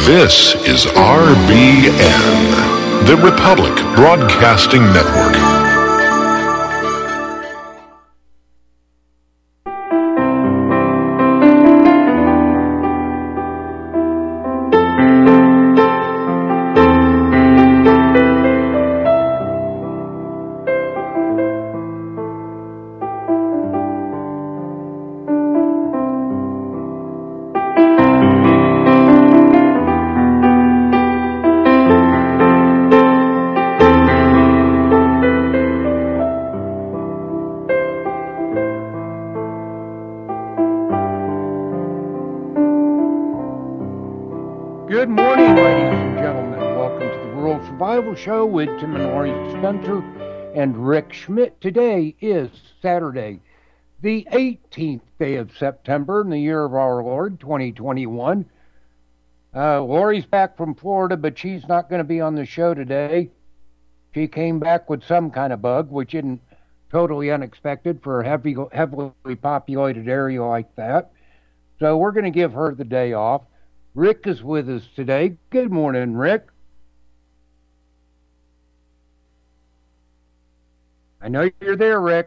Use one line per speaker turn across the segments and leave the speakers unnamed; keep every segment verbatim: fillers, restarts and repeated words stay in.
This is R B N, the Republic Broadcasting Network.
Good morning, ladies and gentlemen. Welcome to the Rural Survival Show with Tim and Lori Spencer and Rick Schmidt. Today is Saturday, the eighteenth day of September in the year of our Lord, twenty twenty-one. Uh, Lori's back from Florida, but she's not going to be on the show today. She came back with some kind of bug, which isn't totally unexpected for a heavy, heavily populated area like that. So we're going to give her the day off. Rick is with us today. Good morning, Rick. I know you're there, Rick.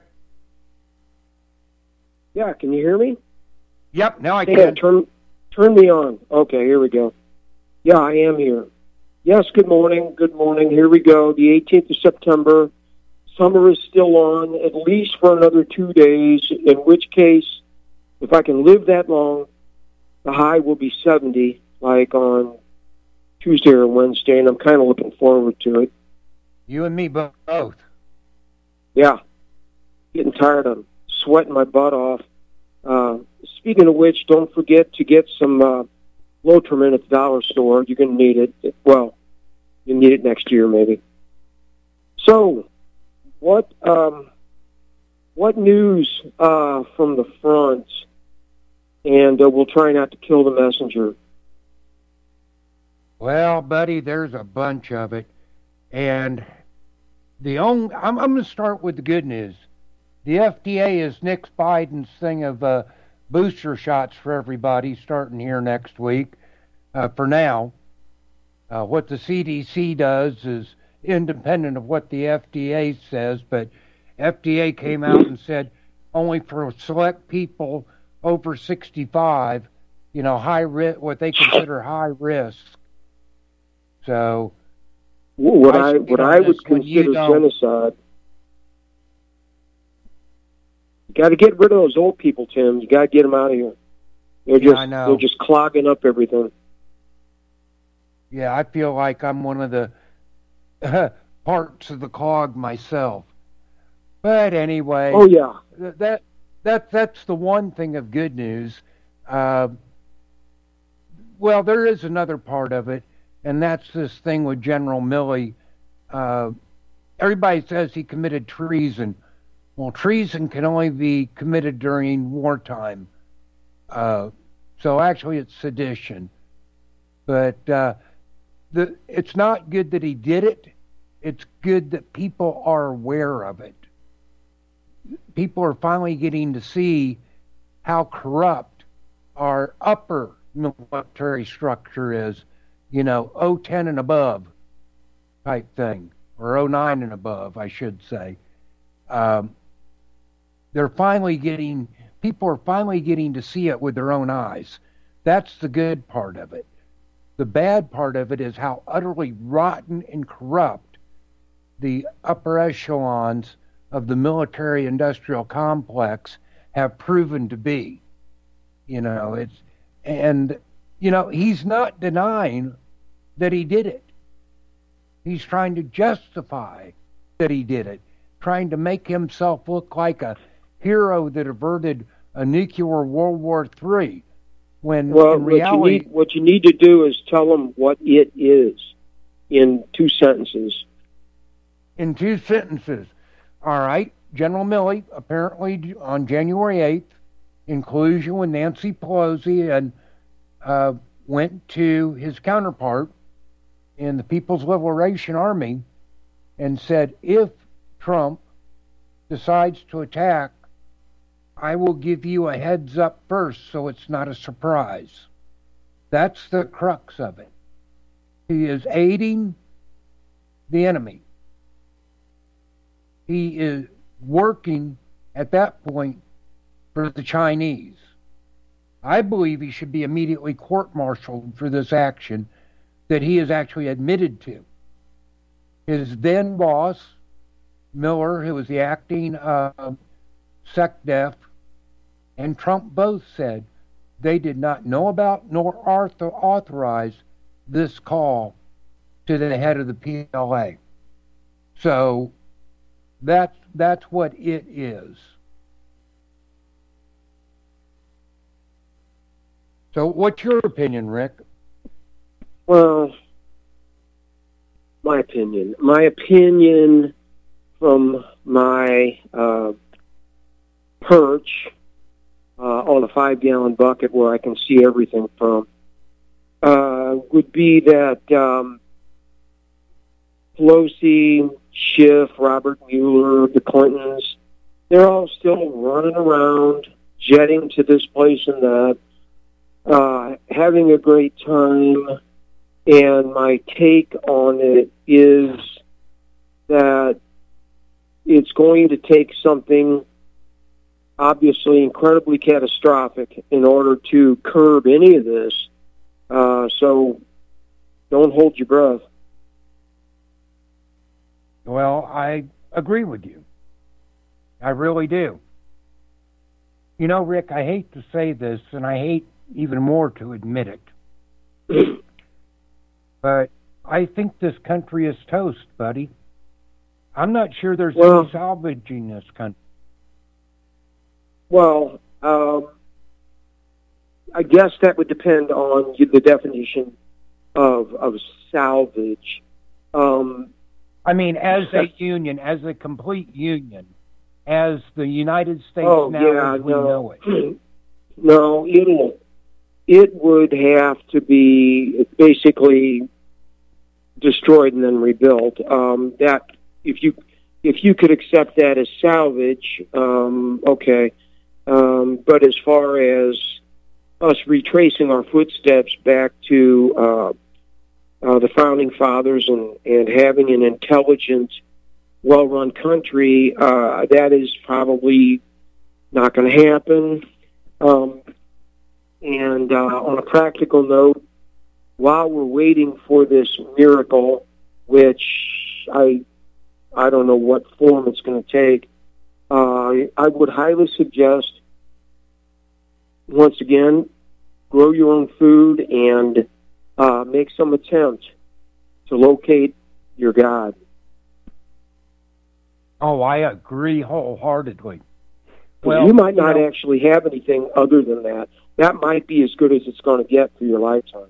Yeah, can you hear me?
Yep, now I can.
Yeah, turn, turn me on. Okay, here we go. Yeah, I am here. Yes, good morning, good morning. Here we go, the eighteenth of September. Summer is still on, at least for another two days, in which case, if I can live that long, the high will be seventy, like on Tuesday or Wednesday, and I'm kind of looking forward to it.
You and me both.
Yeah. Getting tired of sweating my butt off. Uh, speaking of which, don't forget to get some uh, Lotrimin at the dollar store. You're going to need it. Well, you'll need it next year, maybe. So, what um, what news uh, from the front? And uh, we'll try not to kill the messenger.
Well, buddy, there's a bunch of it. And the only, I'm, I'm going to start with the good news. The F D A is nixed Biden's thing of uh, booster shots for everybody starting here next week. Uh, for now, uh, what the C D C does is independent of what the F D A says, but F D A came out and said only for select people over sixty-five, you know, high risk, what they consider high risk. So,
what I what I would consider genocide. You got to get rid of those old people, Tim. You got to get them out of here. They're
yeah,
just
I know.
They're just clogging up everything.
Yeah, I feel like I'm one of the uh, parts of the clog myself. But anyway,
oh yeah,
that. That that's the one thing of good news. Uh, well, there is another part of it, and that's this thing with General Milley. Uh, everybody says he committed treason. Well, treason can only be committed during wartime. Uh, so actually, it's sedition. But uh, the it's not good that he did it. It's good that people are aware of it. People are finally getting to see how corrupt our upper military structure is, you know, oh ten and above type thing, or oh nine and above, I should say. Um, they're finally getting, people are finally getting to see it with their own eyes. That's the good part of it. The bad part of it is how utterly rotten and corrupt the upper echelons of the military-industrial complex have proven to be. You know, it's, and, you know, he's not denying that he did it. He's trying to justify that he did it, trying to make himself look like a hero that averted a nuclear World War Three, when
well,
in reality...
What you, need, what you need to do is tell them what it is in two sentences.
In two sentences. All right, General Milley, apparently on January eighth, in collusion with Nancy Pelosi, and uh, went to his counterpart in the People's Liberation Army and said, if Trump decides to attack, I will give you a heads up first so it's not a surprise. That's the crux of it. He is aiding the enemy. He is working at that point for the Chinese. I believe he should be immediately court-martialed for this action that he has actually admitted to. His then boss, Miller, who was the acting uh, SecDef, and Trump both said they did not know about nor authorize this call to the head of the P L A. So that's, that's what it is. So what's your opinion, Rick?
Well, my opinion. My opinion from my uh, perch uh, on a five-gallon bucket where I can see everything from uh, would be that um, Pelosi, Schiff, Robert Mueller, the Clintons, they're all still running around, jetting to this place and that, uh, having a great time. And my take on it is that it's going to take something obviously incredibly catastrophic in order to curb any of this. Uh, so don't hold your breath.
Well, I agree with you. I really do. You know, Rick, I hate to say this, and I hate even more to admit it, but I think this country is toast, buddy. I'm not sure there's
well,
any salvaging this country.
Well, um, I guess that would depend on the definition of of salvage. Um,
I mean, as a union, as a complete union, as the United States
oh,
now
yeah,
as we
no.
know it.
No, it'll, it would have to be basically destroyed and then rebuilt. Um, that if you if you could accept that as salvage, um, okay. Um, but as far as us retracing our footsteps back to uh, uh, the founding fathers and, and having an intelligent, well-run country, uh, that is probably not going to happen. Um, and uh, on a practical note, while we're waiting for this miracle, which I I don't know what form it's going to take, uh, I would highly suggest, once again, grow your own food and uh, make some attempt to locate your God.
Oh, I agree wholeheartedly. Well,
you might not
you know,
actually have anything other than that. That might be as good as it's going to get for your lifetime.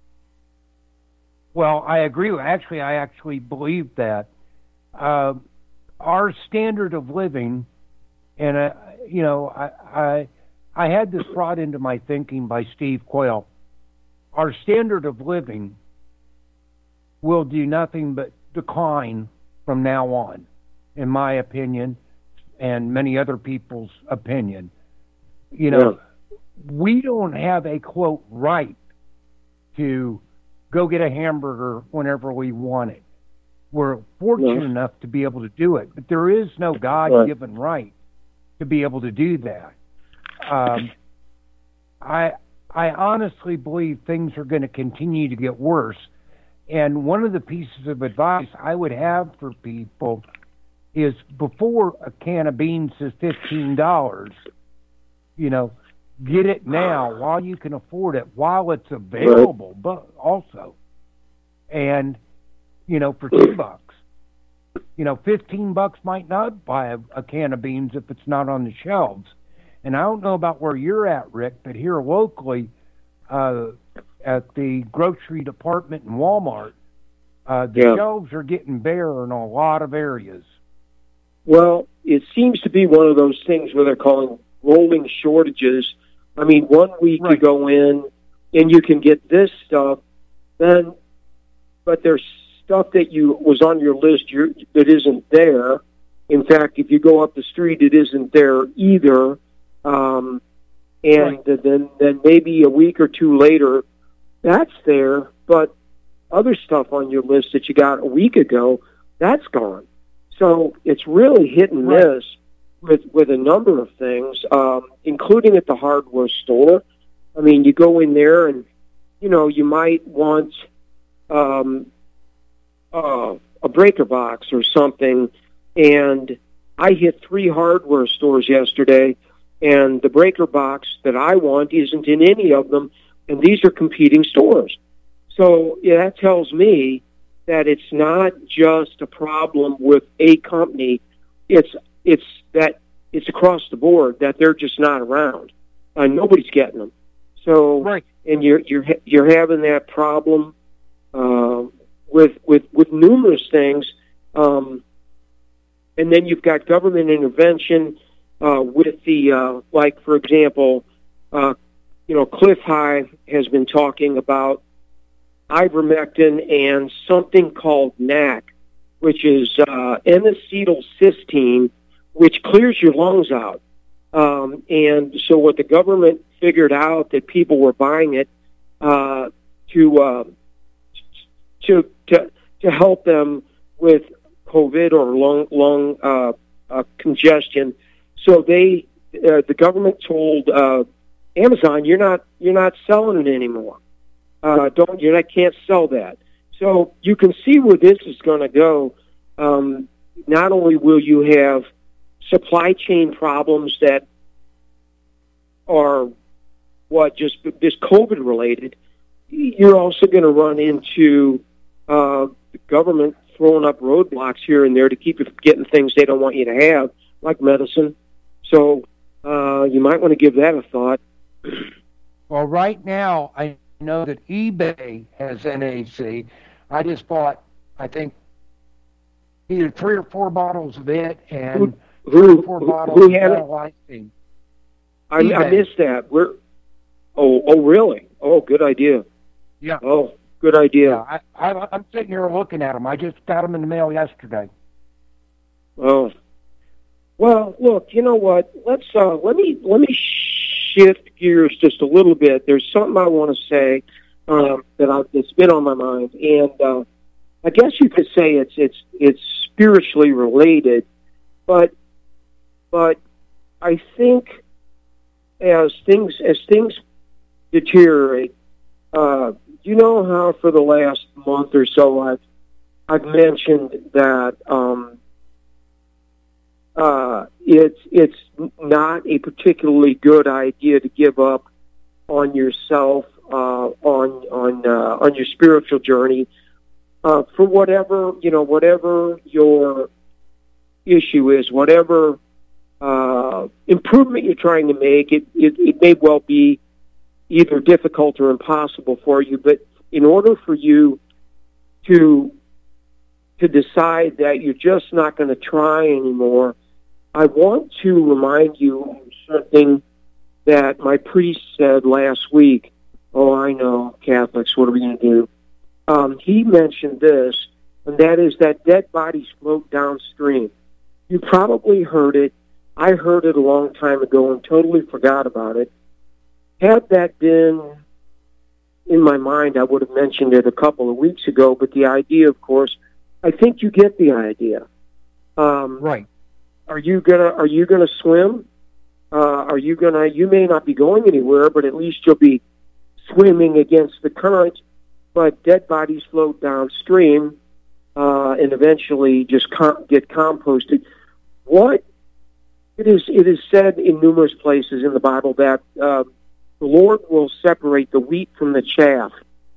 Well, I agree. Actually, I actually believe that. Uh, our standard of living, and, uh, you know, I, I I had this brought into my thinking by Steve Quayle. Our standard of living will do nothing but decline from now on, in my opinion, and many other people's opinion. You know, yeah. We don't have a, quote, right to go get a hamburger whenever we want it. We're fortunate yeah. enough to be able to do it, but there is no God-given right, right to be able to do that. Um, I I honestly believe things are going to continue to get worse. And one of the pieces of advice I would have for people is, before a can of beans is fifteen dollars, you know, get it now while you can afford it, while it's available, right. But also. And, you know, for two bucks. You know, fifteen bucks might not buy a, a can of beans if it's not on the shelves. And I don't know about where you're at, Rick, but here locally, uh, at the grocery department in Walmart, uh, the yeah. shelves are getting bare in a lot of areas.
Well, it seems to be one of those things where they're calling rolling shortages. I mean, one week right. you go in and you can get this stuff, then, but there's stuff that you was on your list you're, that isn't there. In fact, if you go up the street, it isn't there either. Um, and right. then, then maybe a week or two later, that's there, but other stuff on your list that you got a week ago, that's gone. So it's really hit and
Right.
miss with with a number of things, um, including at the hardware store. I mean, you go in there and, you know, you might want um, uh, a breaker box or something, and I hit three hardware stores yesterday, and the breaker box that I want isn't in any of them, and these are competing stores. So yeah, that tells me that it's not just a problem with a company. It's it's that it's across the board that they're just not around. Uh, nobody's getting them. So
Right.
and you're you're ha- you're having that problem uh, with with with numerous things. Um, and then you've got government intervention uh, with the uh, like, for example, uh, you know, Cliff High has been talking about ivermectin and something called N A C, which is uh, N-acetylcysteine, which clears your lungs out. Um, and so what the government figured out that people were buying it uh, to, uh, to to to help them with COVID or lung lung uh, uh, congestion. So they uh, the government told uh, Amazon, you're not you're not selling it anymore. Uh, don't you? I can't sell that. So you can see where this is going to go. Um, not only will you have supply chain problems that are what just just COVID related, you're also going to run into uh, the government throwing up roadblocks here and there to keep you from getting things they don't want you to have, like medicine. So uh, you might want to give that a thought.
Well, right now, I know that eBay has N A C. I just bought, I think, either three or four bottles of it and
Who,
three or
who,
four
who,
bottles
who
of
had it?
lysine.
I, I
eBay.
missed that. We're, oh, oh, really? Oh, good idea.
Yeah.
Oh, good idea.
Yeah, I, I, I'm sitting here looking at them. I just got them in the mail yesterday.
Oh, well, look. You know what? Let's uh, let me let me shift gears just a little bit. There's something I want to say um, that I, that's been on my mind, and uh, I guess you could say it's it's it's spiritually related, but but I think as things as things deteriorate, uh, you know how for the last month or so I've I've mentioned that um, uh, it's it's not a particularly good idea to give up on yourself uh, on on uh, on your spiritual journey uh, for whatever you know whatever your issue is, whatever uh, improvement you're trying to make. It, it it may well be either difficult or impossible for you, but in order for you to to decide that you're just not going to try anymore, I want to remind you of something that my priest said last week. Oh, I know, Catholics, what are we going to do? Um, he mentioned this, and that is that dead bodies float downstream. You probably heard it. I heard it a long time ago and totally forgot about it. Had that been in my mind, I would have mentioned it a couple of weeks ago, but the idea, of course, I think you get the idea. Um,
Right.
Are you gonna Are you gonna swim? Uh, are you gonna? You may not be going anywhere, but at least you'll be swimming against the current. But dead bodies float downstream uh, and eventually just com- get composted. What it is? It is said in numerous places in the Bible that uh, the Lord will separate the wheat from the chaff.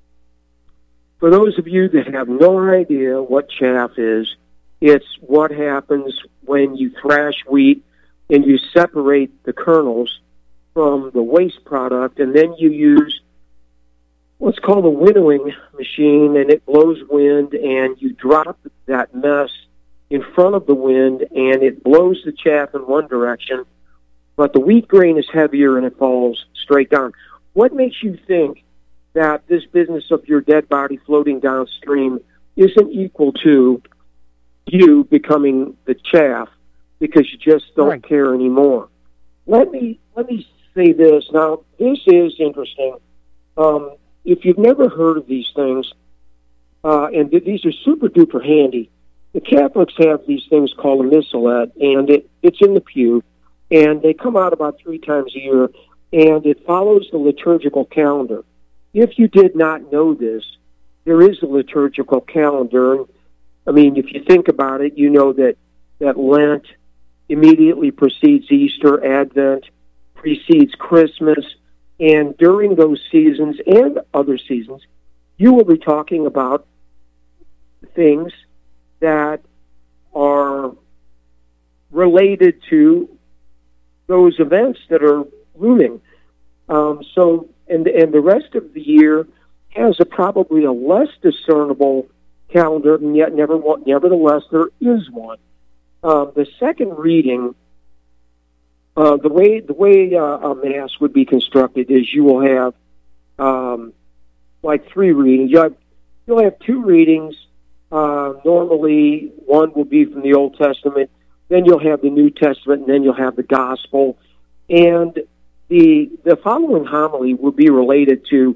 For those of you that have no idea what chaff is, it's what happens when you thrash wheat and you separate the kernels from the waste product, and then you use what's called a winnowing machine, and it blows wind, and you drop that mess in front of the wind, and it blows the chaff in one direction, but the wheat grain is heavier and it falls straight down. What makes you think that this business of your dead body floating downstream isn't equal to you becoming the chaff because you just don't
Right.
care anymore? Let me let me say this. Now, this is interesting. Um, if you've never heard of these things, uh, and th- these are super duper handy. The Catholics have these things called a missalette, and it, it's in the pew, and they come out about three times a year, and it follows the liturgical calendar. If you did not know this, there is a liturgical calendar. I mean, if you think about it, you know that, that Lent immediately precedes Easter, Advent precedes Christmas, and during those seasons and other seasons, you will be talking about things that are related to those events that are looming. Um, so, and and the rest of the year has a probably a less discernible calendar, and yet never, nevertheless there is one. Um, the second reading, uh, the way the way uh, a mass would be constructed is you will have um, like three readings. You'll have, you'll have two readings. Uh, normally, one will be from the Old Testament, then you'll have the New Testament, and then you'll have the Gospel. And the the following homily will be related to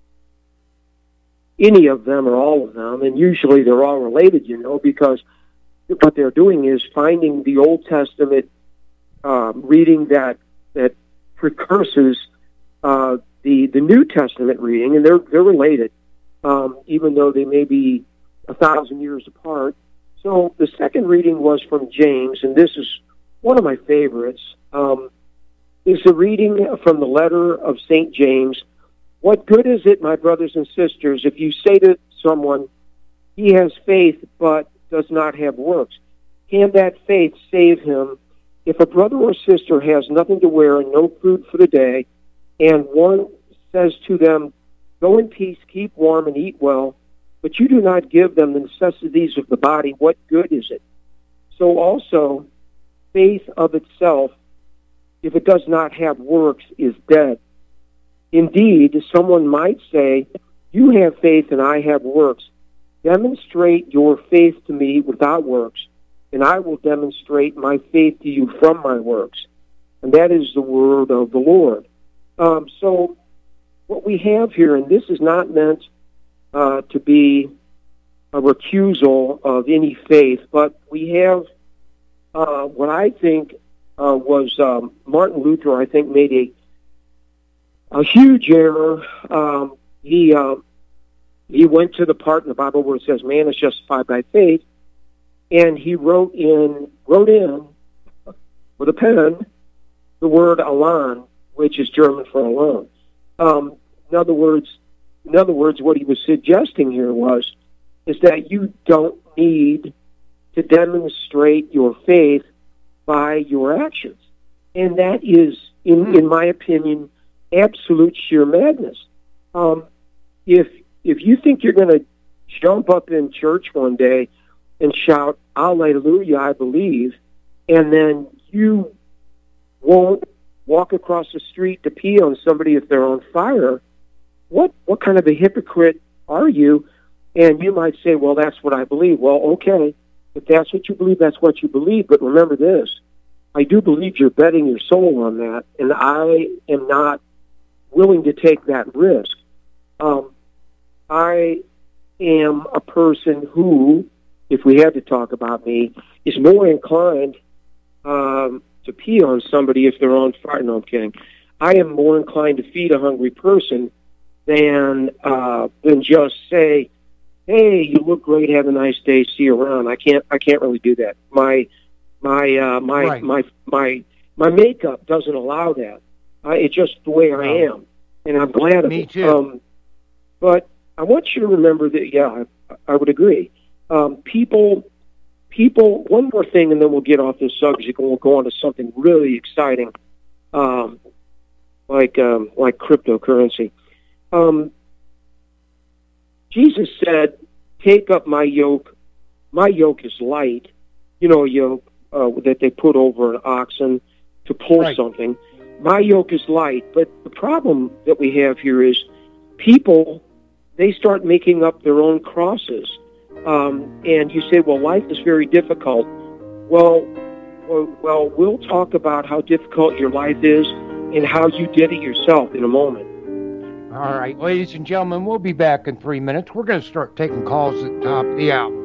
any of them or all of them, and usually they're all related, you know, because what they're doing is finding the Old Testament uh, reading that that precurses uh, the the New Testament reading, and they're they're related, um, even though they may be a thousand years apart. So the second reading was from James, and this is one of my favorites. Um, it's a reading from the letter of Saint James. What good is it, my brothers and sisters, if you say to someone, he has faith but does not have works? Can that faith save him? If a brother or sister has nothing to wear and no food for the day, and one says to them, go in peace, keep warm, and eat well, but you do not give them the necessities of the body, what good is it? So also, faith of itself, if it does not have works, is dead. Indeed, someone might say, you have faith and I have works. Demonstrate your faith to me without works, and I will demonstrate my faith to you from my works. And that is the word of the Lord. Um, so what we have here, and this is not meant Uh, to be a recusal of any faith, but we have uh, what I think uh, was um, Martin Luther, I think, made a a huge error. Um, he uh, he went to the part in the Bible where it says man is justified by faith, and he wrote in wrote in with a pen the word "Allein," which is German for alone. Um, in other words. In other words, what he was suggesting here was, is that you don't need to demonstrate your faith by your actions. And that is, in, in my opinion, absolute sheer madness. Um, if, if you think you're going to jump up in church one day and shout, Alleluia, I believe, and then you won't walk across the street to pee on somebody if they're on fire, What what kind of a hypocrite are you? And you might say, well, that's what I believe. Well, okay, if that's what you believe, that's what you believe. But remember this, I do believe you're betting your soul on that, and I am not willing to take that risk. Um, I am a person who, if we had to talk about me, is more inclined um, to pee on somebody if they're on fire. No, I'm kidding. I am more inclined to feed a hungry person than uh, than just say, "Hey, you look great. Have a nice day. See you around." I can't. I can't really do that. My my uh, my,
right.
my my my makeup doesn't allow that. Uh, it's just the way I am, and I'm glad of
Me
it.
too.
Um, but I want you to remember that. Yeah, I, I would agree. Um, people, people. One more thing, and then we'll get off this subject, and we'll go on to something really exciting, um, like um, like cryptocurrency. Um, Jesus said, take up my yoke. My yoke is light. You know, a yoke uh, that they put over an oxen to pull
right.
something. My yoke is light. But the problem that we have here is people, they start making up their own crosses. Um, and you say, well, life is very difficult. Well, well, well, we'll talk about how difficult your life is and how you did it yourself in a moment.
All right, ladies and gentlemen, we'll be back in three minutes. We're going to start taking calls at the top of the hour.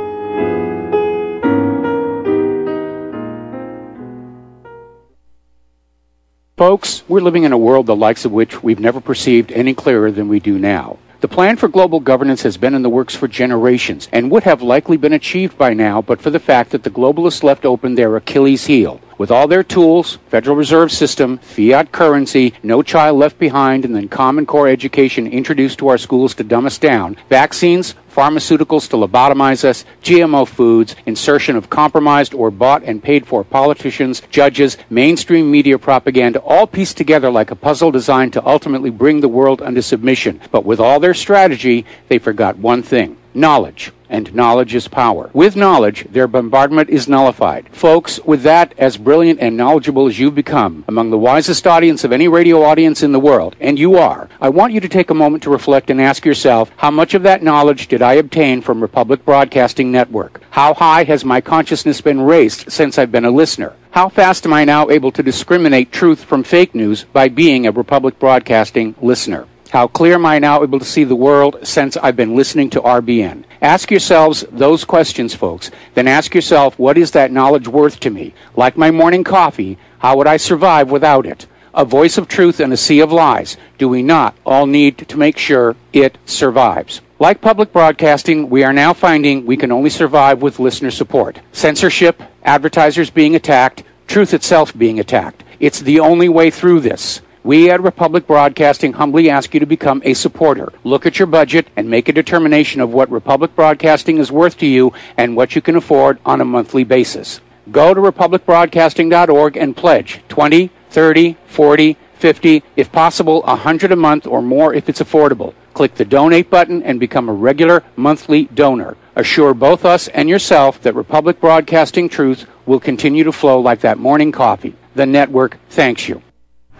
Folks, we're living in a world the likes of which we've never perceived any clearer than we do now. The plan for global governance has been in the works for generations and would have likely been achieved by now but for the fact that the globalists left open their Achilles heel. With all their tools, Federal Reserve System, fiat currency, no child left behind, and then Common Core education introduced to our schools to dumb us down, vaccines, pharmaceuticals to lobotomize us, G M O foods, insertion of compromised or bought and paid for politicians, judges, mainstream media propaganda, all pieced together like a puzzle designed to ultimately bring the world under submission. But with all their strategy, they forgot one thing: knowledge. And knowledge is power. With knowledge, their bombardment is nullified. Folks, with that, as brilliant and knowledgeable as you've become, among the wisest audience of any radio audience in the world, and you are, I want you to take a moment to reflect and ask yourself, how much of that knowledge did I obtain from Republic Broadcasting Network? How high has my consciousness been raised since I've been a listener? How fast am I now able to discriminate truth from fake news by being a Republic Broadcasting listener? How clear am I now able to see the world since I've been listening to R B N? Ask yourselves those questions, folks. Then ask yourself, what is that knowledge worth to me? Like my morning coffee, how would I survive without it? A voice of truth in a sea of lies. Do we not all need to make sure it survives? Like public broadcasting, we are now finding we can only survive with listener support. Censorship, advertisers being attacked, truth itself being attacked. It's the only way through this. We at Republic Broadcasting humbly ask you to become a supporter. Look at your budget and make a determination of what Republic Broadcasting is worth to you and what you can afford on a monthly basis. Go to republic broadcasting dot org and pledge twenty, thirty, forty, fifty, if possible one hundred a month or more if it's affordable. Click the donate button and become a regular monthly donor. Assure both us and yourself that Republic Broadcasting truth will continue to flow like that morning coffee. The network thanks you.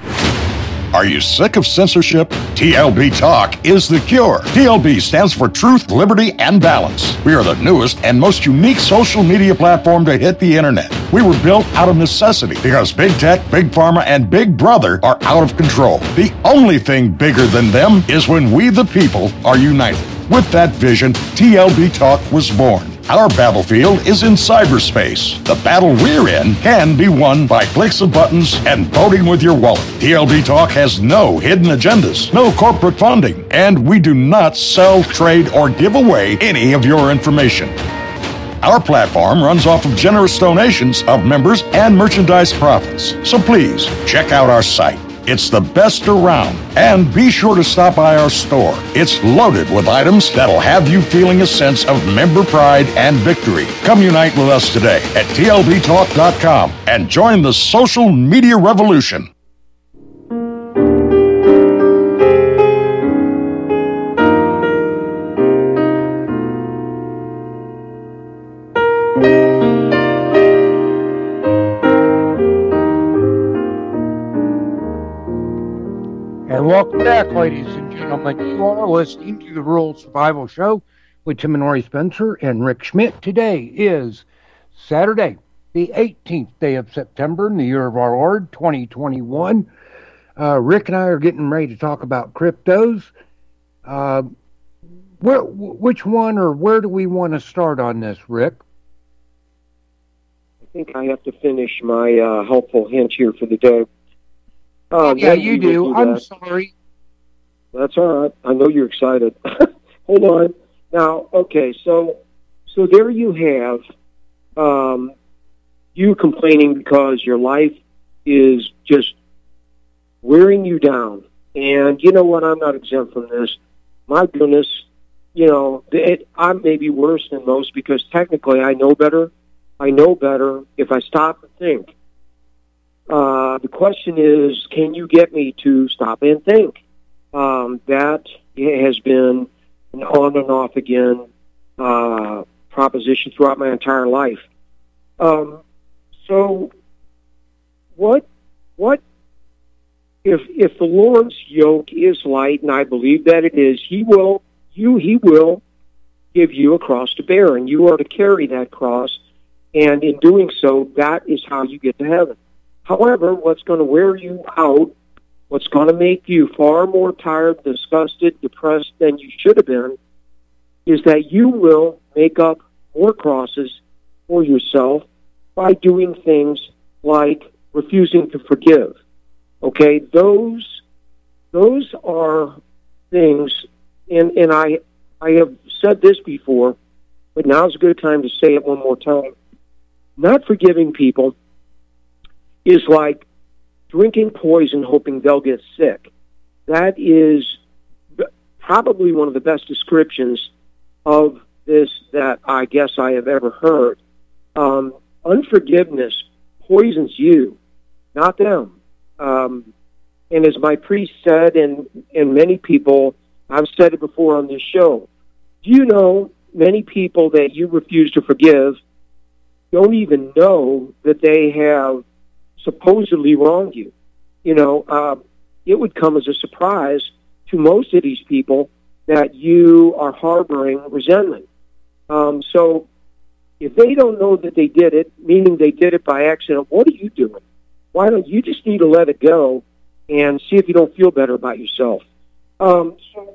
Are you sick of censorship? T L B Talk is the cure. T L B stands for Truth, Liberty, and Balance. We are the newest and most unique social media platform to hit the internet. We were built out of necessity because Big Tech, Big Pharma, and Big Brother are out of control. The only thing bigger than them is when we the people are united. With that vision, T L B Talk was born. Our battlefield is in cyberspace. The battle we're in can be won by clicks of buttons and voting with your wallet. T L B Talk has no hidden agendas, no corporate funding, and we do not sell, trade, or give away any of your information. Our platform runs off of generous donations of members and merchandise profits. So please, check out our site. It's the best around. And be sure to stop by our store. It's loaded with items that'll have you feeling a sense of member pride and victory. Come unite with us today at T L B talk dot com and join the social media revolution.
Welcome back, ladies and gentlemen. You are listening to the Rural Survival Show with Tim and Lori Spencer and Rick Schmidt. Today is Saturday, the eighteenth day of September in the year of our Lord, twenty twenty-one. Uh, Rick and I are getting ready to talk about cryptos. Uh, where, which one or where do we want to start on this, Rick?
I think I have to finish my uh, helpful hint here for the day.
Uh, yeah, you do. do I'm sorry.
That's all right. I know you're excited. Hold on. Now, okay, so so there you have um, you complaining because your life is just wearing you down. And you know what? I'm not exempt from this. My goodness, you know, it, I'm maybe worse than most because technically I know better. I know better if I stop and think. Uh, the question is, can you get me to stop and think? Um, that has been an on and off again uh, proposition throughout my entire life. Um, so, what, what, if if the Lord's yoke is light, and I believe that it is, He will, you, He will give you a cross to bear, and you are to carry that cross, and in doing so, that is how you get to heaven. However, what's going to wear you out what's going to make you far more tired, disgusted, depressed than you should have been is that you will make up more crosses for yourself by doing things like refusing to forgive. Okay, those those are things, and, and I I have said this before, but now's a good time to say it one more time. Not forgiving people is like drinking poison hoping they'll get sick. That is probably one of the best descriptions of this that I guess I have ever heard. Um, unforgiveness poisons you, not them. Um, and as my priest said, and, and many people, I've said it before on this show, do you know many people that you refuse to forgive don't even know that they have supposedly wronged you? You know, uh, it would come as a surprise to most of these people that you are harboring resentment. Um, so if they don't know that they did it, meaning they did it by accident, what are you doing? Why don't you just need to let it go and see if you don't feel better about yourself? Um, so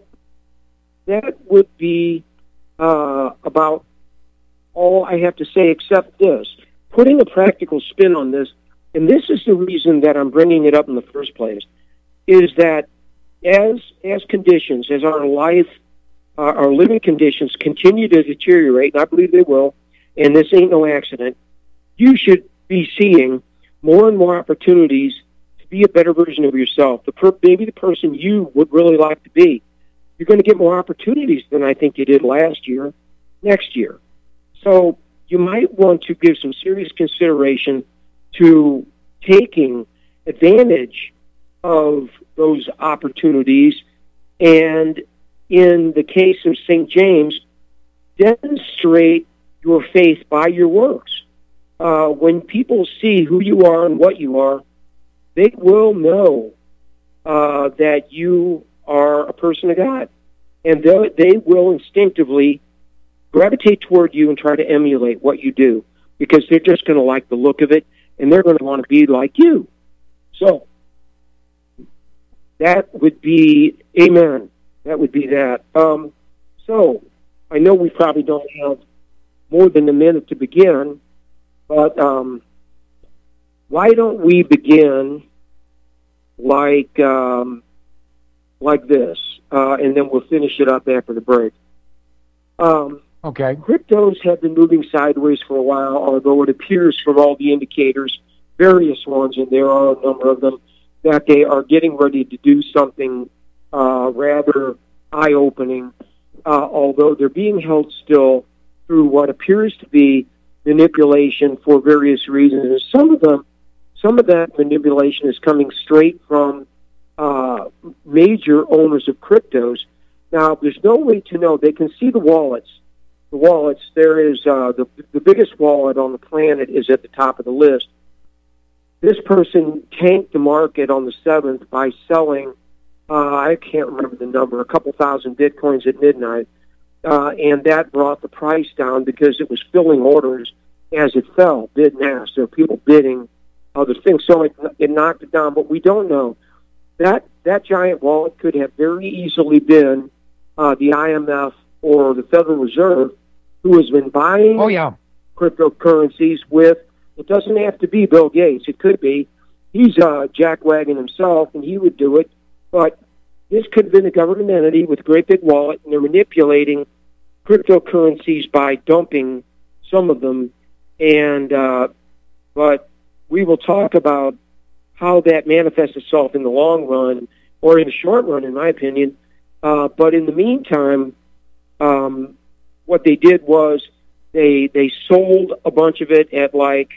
that would be uh, about all I have to say, except this. Putting a practical spin on this, and this is the reason that I'm bringing it up in the first place, is that as as conditions, as our life, uh, our living conditions continue to deteriorate, and I believe they will, and this ain't no accident, you should be seeing more and more opportunities to be a better version of yourself, the per- maybe the person you would really like to be. You're going to get more opportunities than I think you did last year, next year. So you might want to give some serious consideration to taking advantage of those opportunities, and in the case of Saint James, demonstrate your faith by your works. Uh, when people see who you are and what you are, they will know uh, that you are a person of God, and they, they will instinctively gravitate toward you and try to emulate what you do, because they're just going to like the look of it, and they're going to want to be like you. So that would be, amen, that would be that. Um, so I know we probably don't have more than a minute to begin, but um, why don't we begin like um, like this, uh, and then we'll finish it up after the break. Um,
Okay.
Cryptos have been moving sideways for a while, although it appears from all the indicators, various ones, and there are a number of them, that they are getting ready to do something uh, rather eye-opening, uh, although they're being held still through what appears to be manipulation for various reasons. And some of them, some of that manipulation is coming straight from uh, major owners of cryptos. Now, there's no way to know. They can see the wallets. The wallets, there is uh, the, the biggest wallet on the planet is at the top of the list. This person tanked the market on the seventh by selling, uh, I can't remember the number, a couple thousand Bitcoins at midnight, uh, and that brought the price down because it was filling orders as it fell, bid and ask. There were people bidding other things, so it, it knocked it down, but we don't know. That, that giant wallet could have very easily been uh, the I M F or the Federal Reserve, who has been buying
oh, yeah.
cryptocurrencies with, it doesn't have to be Bill Gates. It could be. He's uh, jackwagon himself, and he would do it. But this could have been a government entity with a great big wallet, and they're manipulating cryptocurrencies by dumping some of them. And uh, but we will talk about how that manifests itself in the long run, or in the short run, in my opinion. Uh, but in the meantime, um, what they did was they they sold a bunch of it at like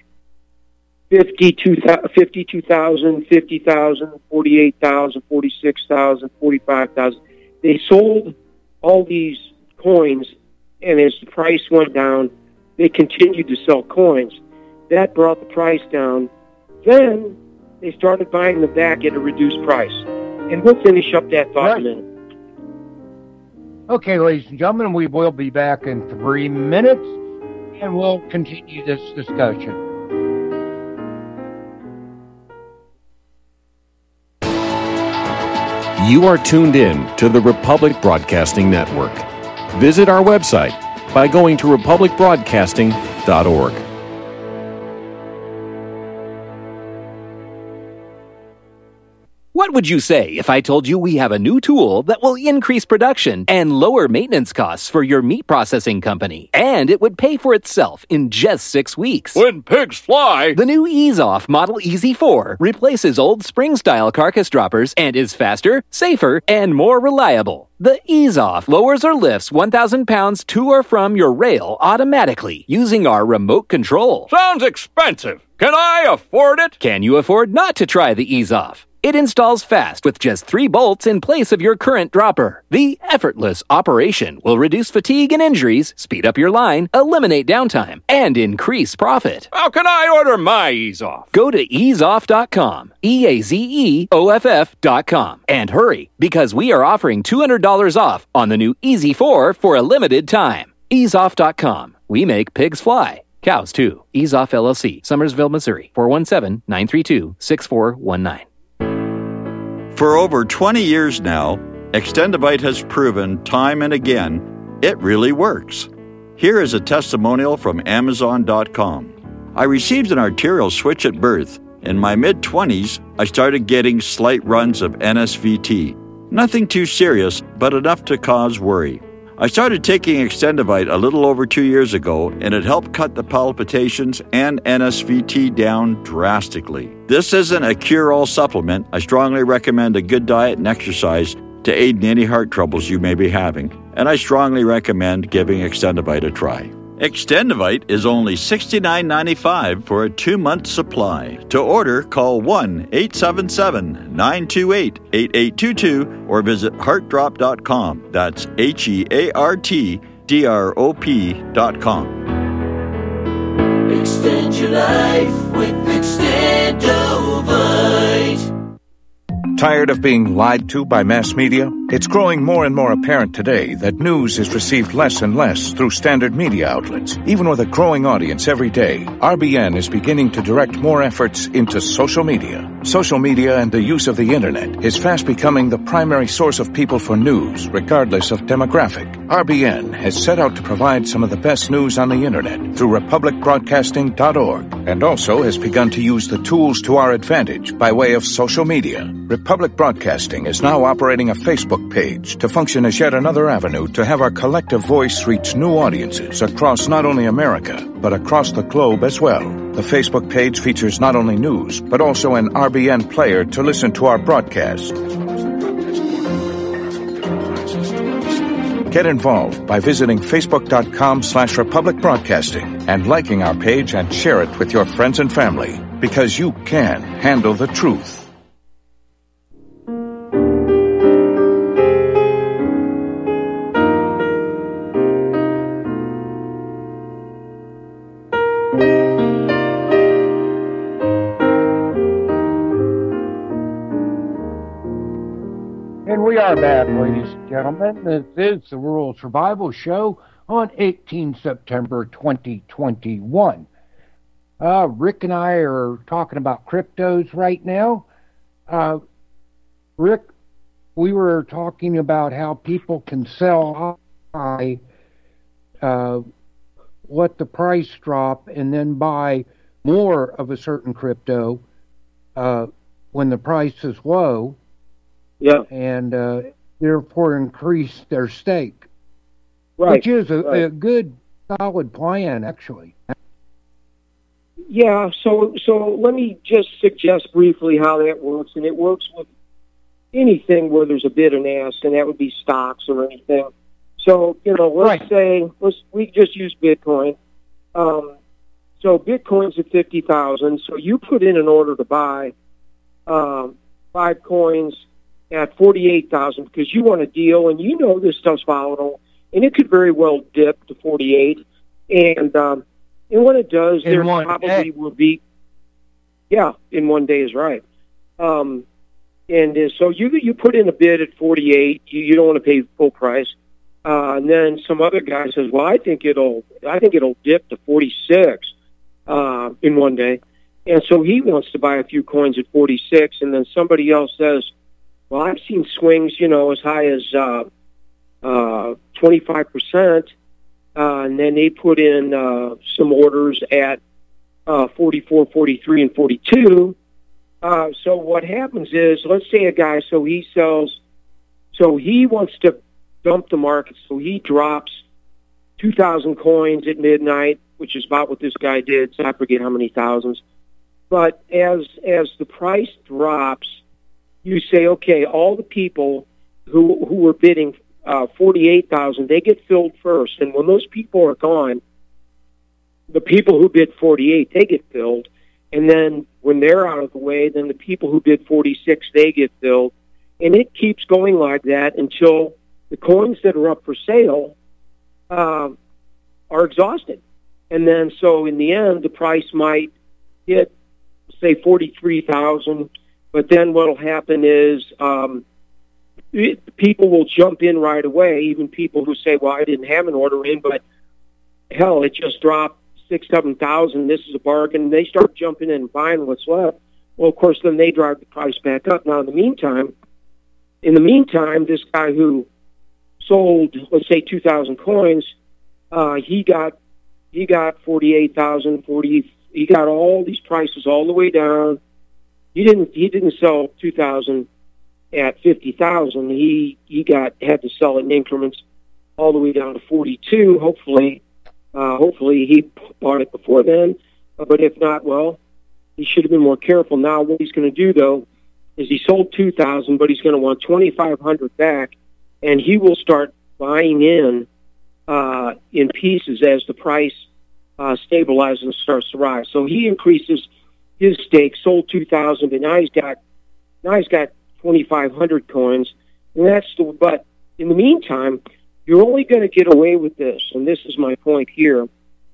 fifty-two thousand, fifty thousand, forty-eight thousand, forty-six thousand, forty-five thousand. They sold all these coins, and as the price went down, they continued to sell coins. That brought the price down. Then they started buying them back at a reduced price. And we'll finish up that thought
Right.
in a minute.
Okay, ladies and gentlemen, we will be back in three minutes, and we'll continue this discussion.
You are tuned in to the Republic Broadcasting Network. Visit our website by going to republic broadcasting dot org.
What would you say if I told you we have a new tool that will increase production and lower maintenance costs for your meat processing company? And it would pay for itself in just six weeks.
When pigs fly!
The new Ease Off Model E Z four replaces old spring-style carcass droppers and is faster, safer, and more reliable. The Ease Off lowers or lifts one thousand pounds to or from your rail automatically using our remote control.
Sounds expensive. Can I afford it?
Can you afford not to try the Ease Off? It installs fast with just three bolts in place of your current dropper. The effortless operation will reduce fatigue and injuries, speed up your line, eliminate downtime, and increase profit.
How can I order my Ease Off?
Go to ease off dot com, E A Z E O F F dot com, and hurry, because we are offering two hundred dollars off on the new E Z four for a limited time. ease off dot com. We make pigs fly. Cows, too. Ease Off L L C, Summersville, Missouri, four one seven, nine three two, six four one nine.
For over twenty years now, Extendivite has proven time and again it really works. Here is a testimonial from amazon dot com. I received an arterial switch at birth. In my mid-twenties, I started getting slight runs of N S V T. Nothing too serious, but enough to cause worry. I started taking Extendivite a little over two years ago, and it helped cut the palpitations and N S V T down drastically. This isn't a cure-all supplement. I strongly recommend a good diet and exercise to aid in any heart troubles you may be having, and I strongly recommend giving Extendivite a try. Extendivite is only sixty-nine ninety-five for a two-month supply. To order, call one eight seven seven, nine two eight, eight eight two two or visit heart drop dot com. That's H E A R T D R O P dot com.
Extend your life with Extendovite.
Tired of being lied to by mass media? It's growing more and more apparent today that news is received less and less through standard media outlets. Even with a growing audience every day, R B N is beginning to direct more efforts into social media. Social media and the use of the internet is fast becoming the primary source of people for news, regardless of demographic. R B N has set out to provide some of the best news on the internet through republic broadcasting dot org, and also has begun to use the tools to our advantage by way of social media. Republic Broadcasting is now operating a Facebook page to function as yet another avenue to have our collective voice reach new audiences across not only America, but across the globe as well. The Facebook page features not only news, but also an R B N player to listen to our broadcast. Get involved by visiting facebook dot com slash republic broadcasting and liking our page and share it with your friends and family, because you can handle the truth.
And we are back, ladies and gentlemen. This is the Rural Survival Show on the eighteenth of September, twenty twenty-one. Uh, Rick and I are talking about cryptos right now. Uh, Rick, we were talking about how people can sell high, uh, let the price drop, and then buy more of a certain crypto uh, when the price is low.
Yeah.
And uh, therefore increase their stake.
Right.
Which is a,
right.
a good, solid plan, actually.
Yeah, so so let me just suggest briefly how that works. And it works with anything where there's a bid and ask, and that would be stocks or anything. So, you know, let's
right.
say, let's, we just use Bitcoin. Um, so Bitcoin's at fifty thousand. So you put in an order to buy um, five coins at forty-eight thousand because you want a deal, and you know this stuff's volatile, and it could very well dip to forty-eight. And um, and when it does,
in
there
day.
probably will be, yeah, in one day is right. Um, and uh, so you you put in a bid at forty-eight. You, you don't want to pay full price. Uh, and then some other guy says, "Well, I think it'll I think it'll dip to forty-six uh, in one day." And so he wants to buy a few coins at forty-six, and then somebody else says, Well, I've seen swings, you know, as high as uh, uh, twenty-five percent, uh, and then they put in uh, some orders at uh, forty-four, forty-three, and forty-two. Uh, so what happens is, let's say a guy, so he sells, so he wants to dump the market, so he drops two thousand coins at midnight, which is about what this guy did, so I forget how many thousands. But as as the price drops, you say, okay, all the people who who were bidding uh, forty-eight thousand, they get filled first. And when those people are gone, the people who bid forty-eight, they get filled. And then when they're out of the way, then the people who bid forty-six, they get filled. And it keeps going like that until the coins that are up for sale uh, are exhausted. And then so in the end, the price might hit, say, forty-three thousand. But then what will happen is um, it, people will jump in right away, even people who say, well, I didn't have an order in, but hell, it just dropped six, seven thousand. This is a bargain. They start jumping in and buying what's left. Well, of course, then they drive the price back up. Now, in the meantime, in the meantime, this guy who sold, let's say, two thousand coins, uh, he got he got forty-eight thousand, forty. He got all these prices all the way down. He didn't. He didn't sell two thousand at fifty thousand. He he got had to sell it in increments all the way down to forty-two. Hopefully, uh, hopefully he bought it before then. Uh, but if not, well, he should have been more careful. Now, what he's going to do though is he sold two thousand, but he's going to want twenty-five hundred back, and he will start buying in uh, in pieces as the price uh, stabilizes and starts to rise. So he increases his stake, sold two thousand, but now he's got now he's got twenty-five hundred coins, and that's the. But in the meantime, you're only going to get away with this, and this is my point here.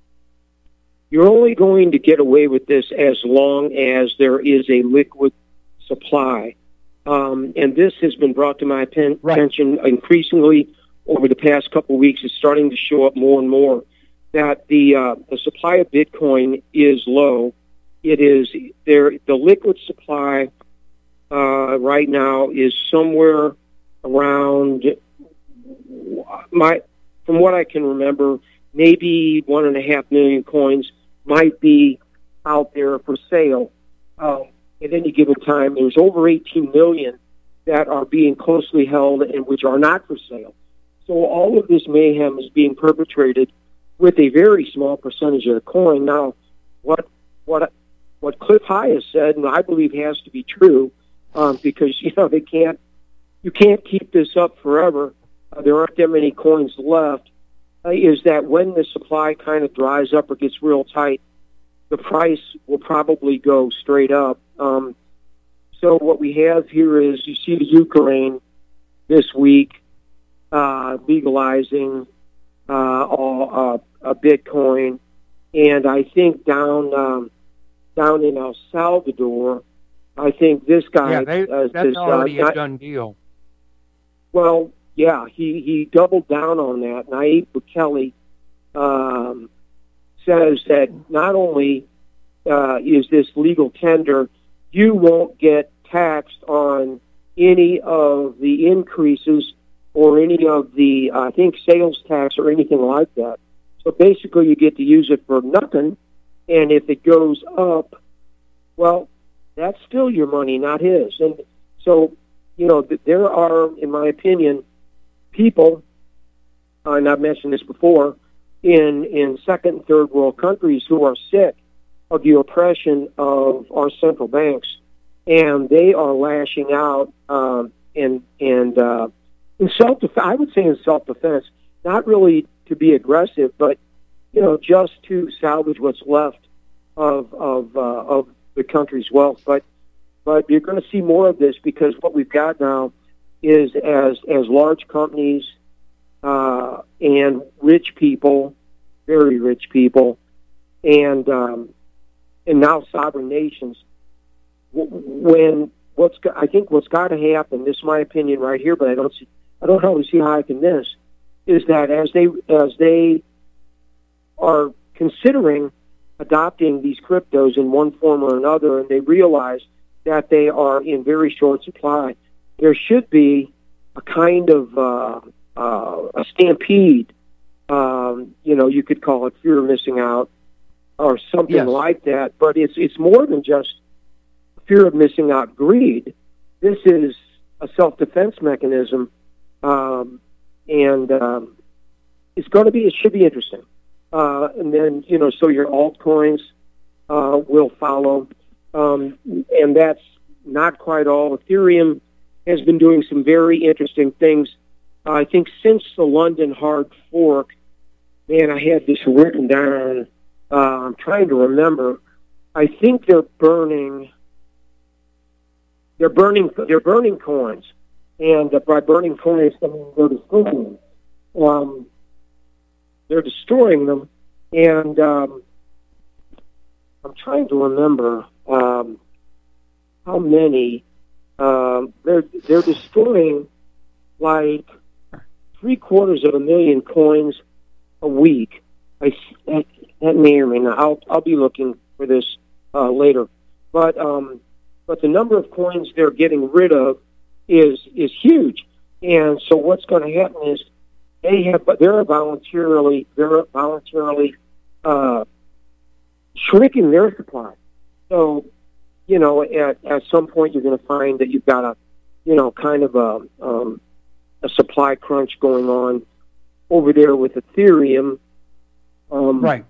You're only going to get away with this as long as there is a liquid supply, um, and this has been brought to my pen-
right.
attention increasingly over the past couple of weeks. It's starting to show up more and more that the uh, the supply of Bitcoin is low. It is there. The liquid supply uh, right now is somewhere around my, from what I can remember, maybe one and a half million coins might be out there for sale. Um, at any given time, there's over eighteen million that are being closely held and which are not for sale. So all of this mayhem is being perpetrated with a very small percentage of the coin. Now, what what what Cliff High has said, and I believe has to be true, um, because you know they can't you can't keep this up forever. Uh, there aren't that many coins left. Uh, is that when the supply kind of dries up or gets real tight, the price will probably go straight up. Um, so what we have here is you see the Ukraine this week uh, legalizing uh, all, uh, a Bitcoin, and I think down um, down in El Salvador, I think this guy
yeah, they,
uh,
that's
this,
already
uh,
a done deal.
Well, yeah, he, he doubled down on that. Nayib Bukele um, says that not only uh, is this legal tender, you won't get taxed on any of the increases or any of the, I think, sales tax or anything like that. So basically you get to use it for nothing, and if it goes up, well, that's still your money, not his. And so, you know, there are, in my opinion, people, uh, and I've mentioned this before, in, in second and third world countries who are sick of the oppression of our central banks, and they are lashing out um, and and uh, in self defense. I would say in self defense, not really to be aggressive, but you know, just to salvage what's left of of uh, of the country's wealth. But but you're going to see more of this because what we've got now is as as large companies uh, and rich people, very rich people, and um, and now sovereign nations. When what's I think what's got to happen, this is my opinion right here, but I don't see I don't really see how I can miss, is that as they as they are considering adopting these cryptos in one form or another, and they realize that they are in very short supply, there should be a kind of uh, uh, a stampede. Um, you know, you could call it fear of missing out or something
yes.
like that. But it's it's more than just fear of missing out, greed. This is a self-defense mechanism, um, and um, it's going to be. It should be interesting. Uh, and then you know, so your altcoins uh, will follow, um, and that's not quite all. Ethereum has been doing some very interesting things. Uh, I think since the London hard fork, man, I had this written down. Uh, I'm trying to remember. I think they're burning. They're burning. They're burning coins, and uh, by burning coins, I mean they're destroying them. Um, they're destroying them, and um, I'm trying to remember um, how many. Um, they're they're destroying like three quarters of a million coins a week. I that, that may or may not. I'll I'll be looking for this uh, later, but um, but the number of coins they're getting rid of is is huge, and so what's going to happen is they have they're voluntarily they're voluntarily uh, shrinking their supply. So. You know, at, at some point you're going to find that you've got a, you know, kind of a um, a supply crunch going on over there with Ethereum. Um,
right.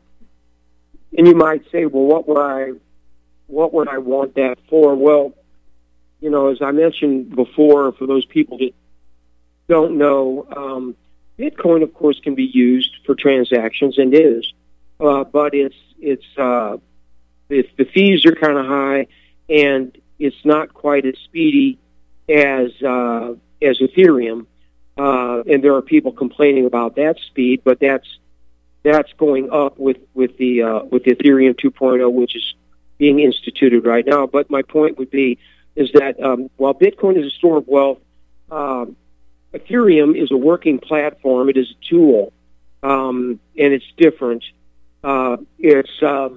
And you might say, well, what would I, what would I want that for? Well, you know, as I mentioned before, for those people that don't know, um, Bitcoin, of course, can be used for transactions and is, uh, but it's it's uh, the, the fees are kind of high. And it's not quite as speedy as uh, as Ethereum, uh, and there are people complaining about that speed, but that's that's going up with with the uh, with the Ethereum two point oh, which is being instituted right now. But my point would be is that um, while Bitcoin is a store of wealth, um, Ethereum is a working platform. It is a tool, um, and it's different. Uh, it's um,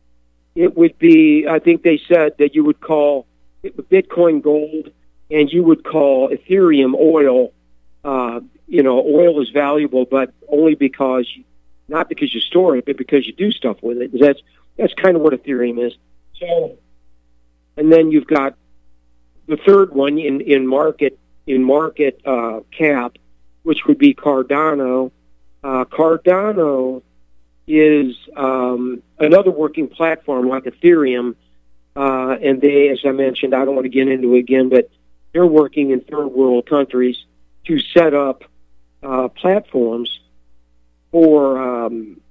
It would be, I think they said that you would call it Bitcoin gold and you would call Ethereum oil. Uh, you know, oil is valuable, but only because, not because you store it, but because you do stuff with it. That's that's kind of what Ethereum is. So, and then you've got the third one in, in market in market uh, cap, which would be Cardano. Uh, Cardano is um, another working platform like Ethereum, uh, and they, as I mentioned, I don't want to get into it again, but they're working in third world countries to set up uh, platforms for um,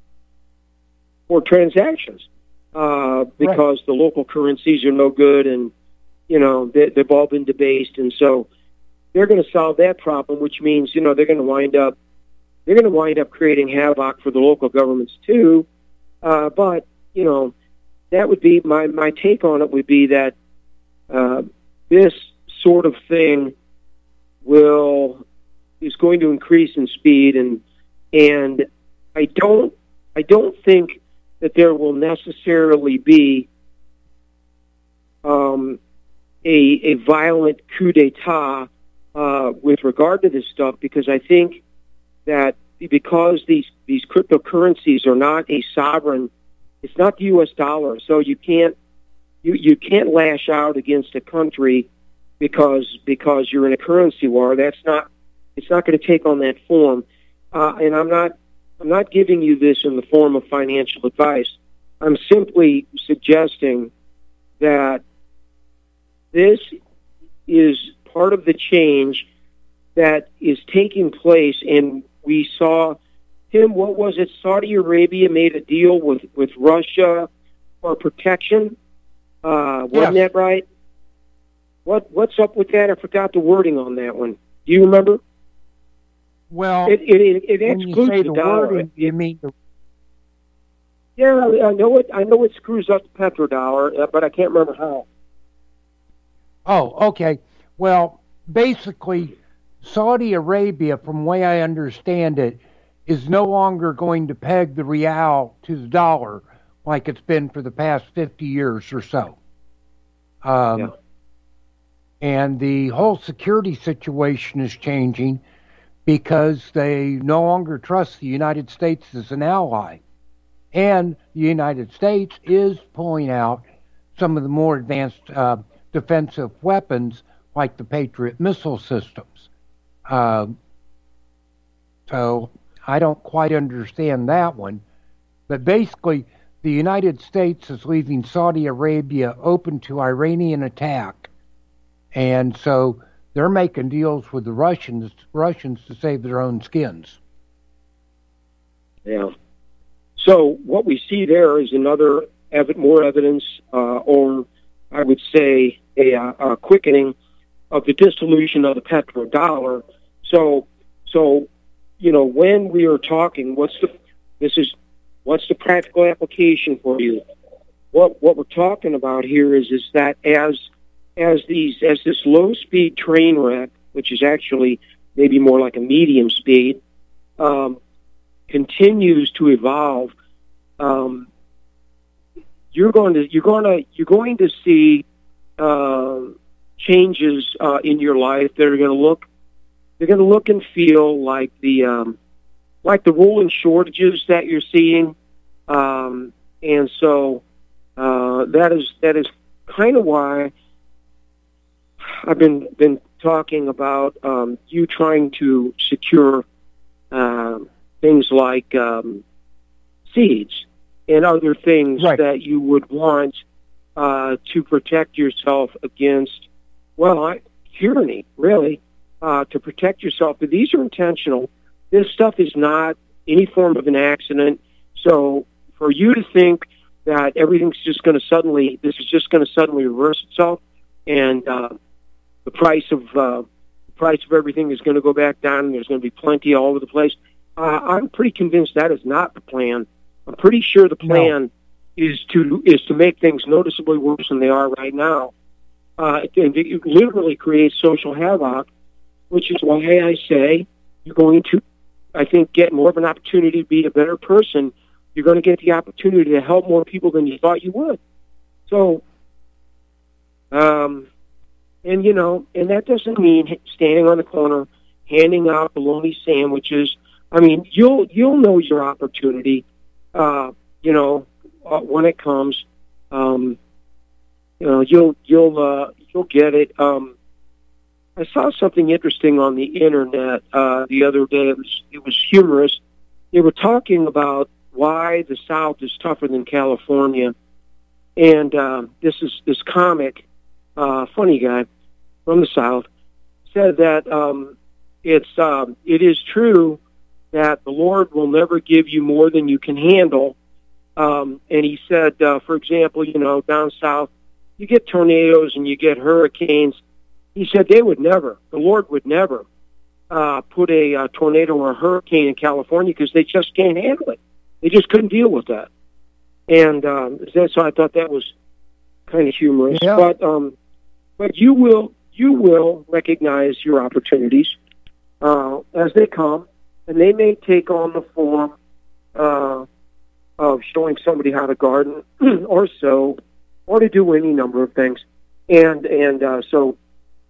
for transactions uh, because right. the local currencies are no good, and you know they, they've all been debased, and so they're going to solve that problem, which means you know they're going to wind up. They're going to wind up creating havoc for the local governments too, uh, but you know that would be my my take on it would be that uh, this sort of thing will is going to increase in speed, and and I don't I don't think that there will necessarily be um, a a violent coup d'état uh, with regard to this stuff, because I think that because these, these cryptocurrencies are not a sovereign, it's not the U S dollar, so you can't you, you can't lash out against a country because because you're in a currency war. That's not it's not going to take on that form. Uh, and I'm not I'm not giving you this in the form of financial advice. I'm simply suggesting that this is part of the change that is taking place. And we saw, Tim, what was it? Saudi Arabia made a deal with, with Russia for protection. Uh, wasn't
yes.
that right? What What's up with that? I forgot the wording on that one. Do you remember?
Well,
it it, it, it
when
excludes
you say
the,
the
dollar.
wording, you mean the...
Yeah, I know it. I know it screws up the petrodollar, but I can't remember how.
Oh, okay. Well, basically, Saudi Arabia, from the way I understand it, is no longer going to peg the real to the dollar like it's been for the past fifty years or so. Um,
yeah.
And the whole security situation is changing because they no longer trust the United States as an ally. And the United States is pulling out some of the more advanced uh, defensive weapons like the Patriot missile systems. Uh, so I don't quite understand that one. But basically, the United States is leaving Saudi Arabia open to Iranian attack. And so they're making deals with the Russians, Russians to save their own skins.
Yeah. So what we see there is another ev- more evidence, uh, or I would say a, a quickening of the dissolution of the petrodollar. So, so you know, when we are talking, what's the this is what's the practical application for you? What what we're talking about here is is that as as these as this low speed train wreck, which is actually maybe more like a medium speed, um, continues to evolve, um, you're going to you're going to you're going to see uh, changes uh, in your life that are going to look they're going to look and feel like the um, like the rolling shortages that you're seeing, um, and so uh, that is that is kind of why I've been been talking about um, you trying to secure uh, things like um, seeds and other things right. that you would want uh, to protect yourself against, well, I, tyranny, really, uh, to protect yourself. But these are intentional. This stuff is not any form of an accident. So for you to think that everything's just going to suddenly, this is just going to suddenly reverse itself, and uh, the price of uh, the price of everything is going to go back down, and there's going to be plenty all over the place. Uh, I'm pretty convinced that is not the plan. I'm pretty sure the plan no. is to is to make things noticeably worse than they are right now. Uh, and it literally creates social havoc, which is why I say you're going to, I think, get more of an opportunity to be a better person. You're going to get the opportunity to help more people than you thought you would. So, um, and you know, and that doesn't mean standing on the corner handing out bologna sandwiches. I mean, you'll you'll know your opportunity, uh, you know, uh, when it comes. Um, you know, you'll you'll uh, you'll get it. Um, I saw something interesting on the internet uh, the other day. It was it was humorous. They were talking about why the South is tougher than California, and uh, this is this comic, uh, funny guy from the South, said that um, it's um, it is true that the Lord will never give you more than you can handle. Um, and he said, uh, for example, you know, down south, you get tornadoes and you get hurricanes. He said they would never, the Lord would never uh, put a, a tornado or a hurricane in California because they just can't handle it. They just couldn't deal with that. And um, so I thought that was kind of humorous.
Yeah.
But um, but you will you will recognize your opportunities uh, as they come. And they may take on the form uh, of showing somebody how to garden or sew or to do any number of things. And and uh, so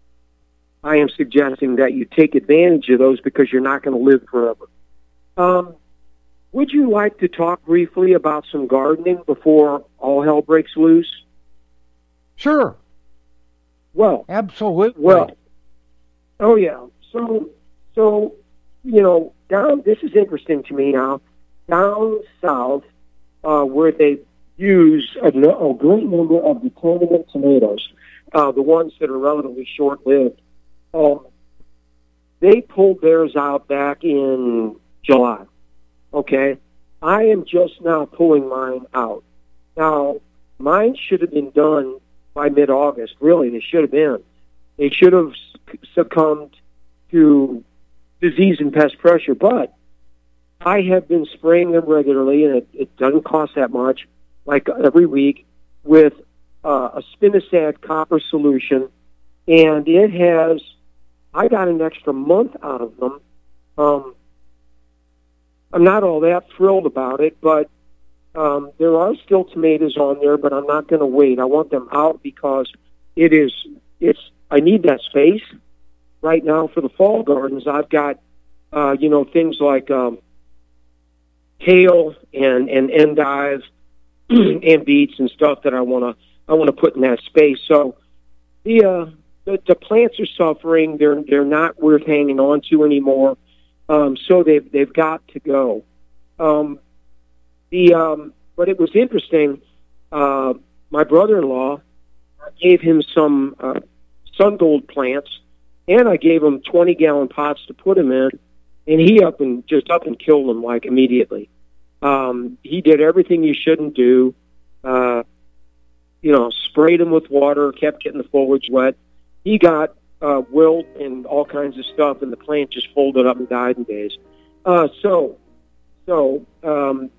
I am suggesting that you take advantage of those because you're not going to live forever. Um, would you like to talk briefly about some gardening before all hell breaks loose?
Sure.
Well,
absolutely.
Well, oh, yeah. So, so you know, down, this is interesting to me now, down south, uh, where they use a, a great number of the tournament tomatoes, uh, the ones that are relatively short-lived, um, they pulled theirs out back in July, okay? I am just now pulling mine out. Now, mine should have been done by mid-August, really, they should have been. They should have succumbed to disease and pest pressure, but I have been spraying them regularly, and it, it doesn't cost that much, like every week, with uh, a spinosad copper solution, and it has, I got an extra month out of them. Um, I'm not all that thrilled about it, but um, there are still tomatoes on there, but I'm not going to wait. I want them out because it is, it's I need that space right now for the fall gardens. I've got, uh, you know, things like um, kale and, and endive and beets and stuff that I want to I want to put in that space. So the, uh, the the plants are suffering. They're they're not worth hanging on to anymore. Um, so they've they've got to go. Um, the um, but it was interesting. Uh, my brother-in-law gave him some uh, sun gold plants, and I gave him twenty gallon pots to put them in, and he up and just up and killed them like immediately. Um, he did everything you shouldn't do. Uh, you know, sprayed them with water, kept getting the foliage wet. He got uh, wilt and all kinds of stuff, and the plant just folded up and died in days. Uh, so, so um,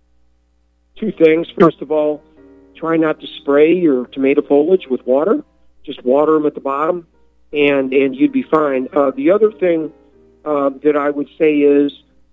two things. First of all, try not to spray your tomato foliage with water. Just water them at the bottom, and, and you'd be fine. Uh, the other thing uh, that I would say is,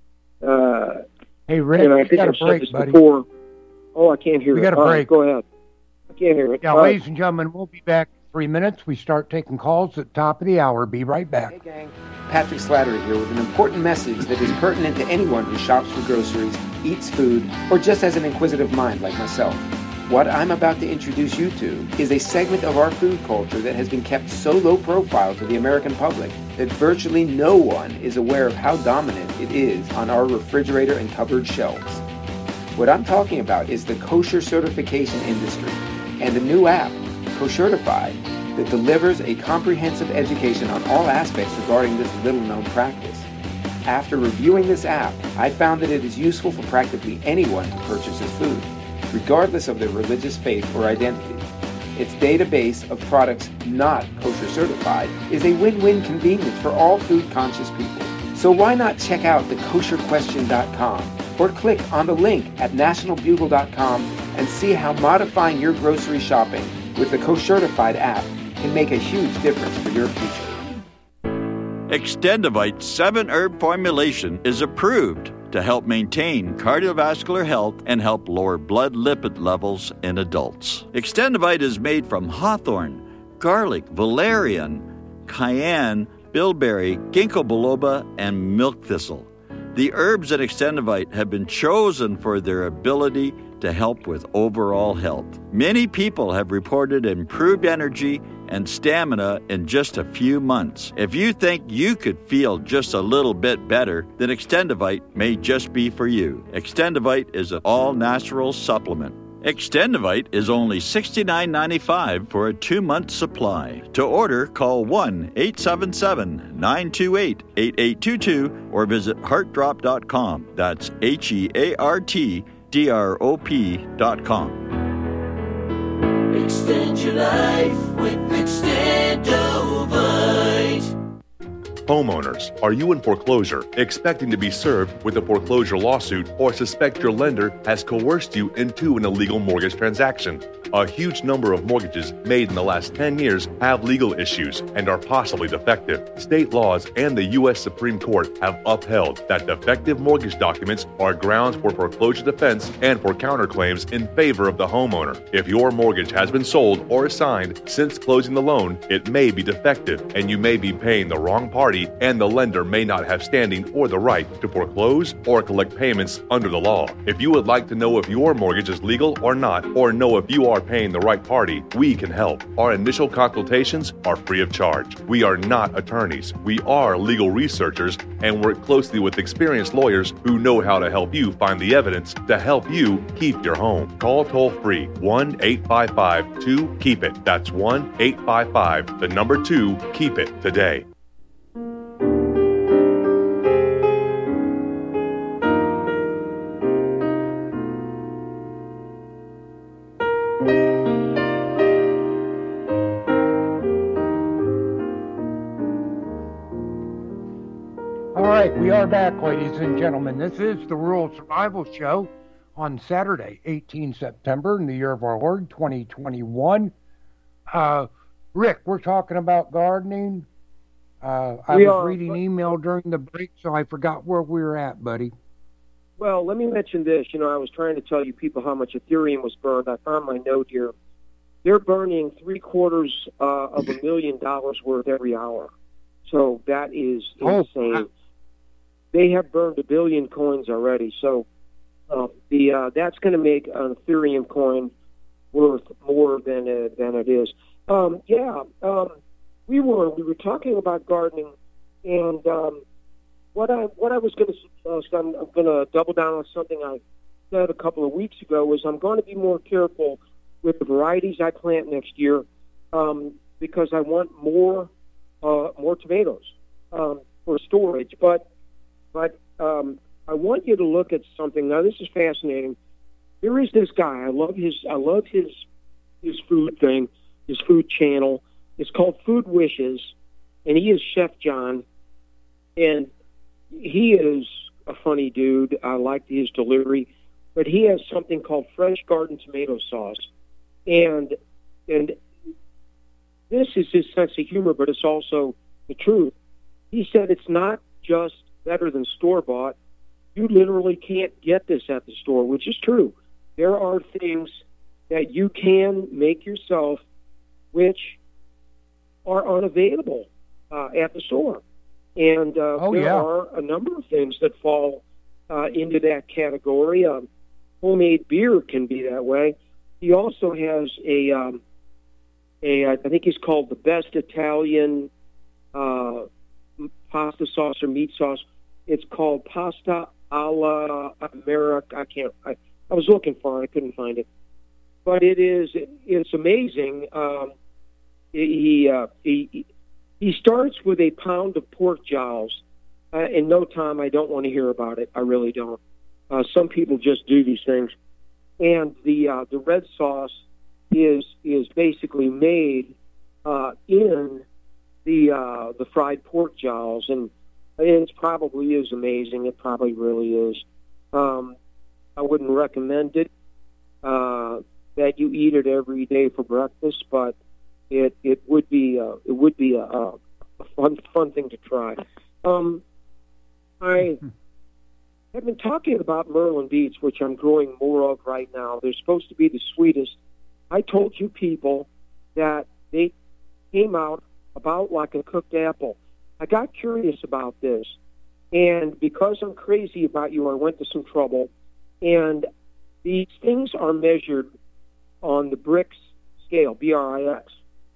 uh,
hey, Rick,
and I think I've said this
buddy.
before. Oh, I can't hear
we
it.
We got a
All
break.
Right, go ahead. I can't hear it.
Yeah,
All
ladies
right.
and gentlemen, we'll be back in three minutes. We start taking calls at the top of the hour. Be right back.
Hey, gang. Patrick Slattery here with an important message that is pertinent to anyone who shops for groceries, eats food, or just has an inquisitive mind like myself. What I'm about to introduce you to is a segment of our food culture that has been kept so low profile to the American public that virtually no one is aware of how dominant it is on our refrigerator and cupboard shelves. What I'm talking about is the kosher certification industry and the new app, Koshertified, that delivers a comprehensive education on all aspects regarding this little-known practice. After reviewing this app, I found that it is useful for practically anyone who purchases food, regardless of their religious faith or identity. Its database of products not kosher certified is a win-win convenience for all food-conscious people. So why not check out the kosher question dot com or click on the link at national bugle dot com and see how modifying your grocery shopping with the Koshertified app can make a huge difference for your future.
Extendivite seven herb formulation is approved to help maintain cardiovascular health and help lower blood lipid levels in adults. Extendivite is made from hawthorn, garlic, valerian, cayenne, bilberry, ginkgo biloba, and milk thistle. The herbs in Extendivite have been chosen for their ability to help with overall health. Many people have reported improved energy and stamina in just a few months. If you think you could feel just a little bit better, then Extendivite may just be for you. Extendivite is an all-natural supplement. Extendivite is only sixty-nine ninety-five for a two-month supply. To order, call one eight seven seven, nine two eight, eight eight two two or visit heart drop dot com. That's H E A R T D R O P dot com.
Extend your life with Extendovite.
Homeowners, are you in foreclosure, expecting to be served with a foreclosure lawsuit, or suspect your lender has coerced you into an illegal mortgage transaction? A huge number of mortgages made in the last ten years have legal issues and are possibly defective. State laws and the U S Supreme Court have upheld that defective mortgage documents are grounds for foreclosure defense and for counterclaims in favor of the homeowner. If your mortgage has been sold or assigned since closing the loan, it may be defective and you may be paying the wrong party, and the lender may not have standing or the right to foreclose or collect payments under the law. If you would like to know if your mortgage is legal or not, or know if you are paying the right party, we can help. Our initial consultations are free of charge. We are not attorneys. We are legal researchers and work closely with experienced lawyers who know how to help you find the evidence to help you keep your home. Call toll free one eight five five two keep it. That's one eight five five, the number two, keep it today.
We are back, ladies and gentlemen. This is the Rural Survival Show on Saturday, the eighteenth of September, in the year of our Lord, twenty twenty-one. Uh, Rick, we're talking about gardening. Uh, I
we
was
are,
reading
but,
email during the break, so I forgot where we were at, buddy.
Well, let me mention this. You know, I was trying to tell you people how much Ethereum was burned. I found my note here. they're burning three quarters uh, of a million dollars worth every hour. So that is insane. Oh. They have burned a billion coins already. So uh, the uh, that's going to make an Ethereum coin worth more than uh, than it is. Um, yeah, um, we were we were talking about gardening, and um, what I what I was going to suggest, I'm, I'm going to double down on something I said a couple of weeks ago. Is I'm going to be more careful with the varieties I plant next year, um, because I want more uh, more tomatoes um, for storage. But but um, I want you to look at something. Now, this is fascinating. There is this guy. I love his. I love his his food thing, his food channel. It's called Food Wishes, and he is Chef John, and he is a funny dude. I like his delivery, but he has something called Fresh Garden Tomato Sauce, and and this is his sense of humor, but it's also the truth. He said it's not just better than store-bought. You literally can't get this at the store, which is true. There are things that you can make yourself which are unavailable uh, at the store. And uh,
oh,
there
yeah.
are a number of things that fall uh, into that category. Um, homemade beer can be that way. He also has a, um, a I think he's called the best Italian uh, pasta sauce or meat sauce. It's called Pasta alla America. I can't. I, I was looking for it. I couldn't find it. But it is. It's amazing. Um, he, uh, he he starts with a pound of pork jowls. Uh, and no, Tom, I don't want to hear about it. I really don't. Uh, some people just do these things. And the uh, the red sauce is is basically made uh, in the uh, the fried pork jowls, and it probably is amazing. It probably really is. Um, I wouldn't recommend it uh, that you eat it every day for breakfast, but it it would be a, it would be a, a fun fun thing to try. Um, I have been talking about Merlin beets, which I'm growing more of right now. They're supposed to be the sweetest. I told you people that they came out about like a cooked apple. I got curious about this, and because I'm crazy about you, I went to some trouble. And these things are measured on the bricks scale, B R I X,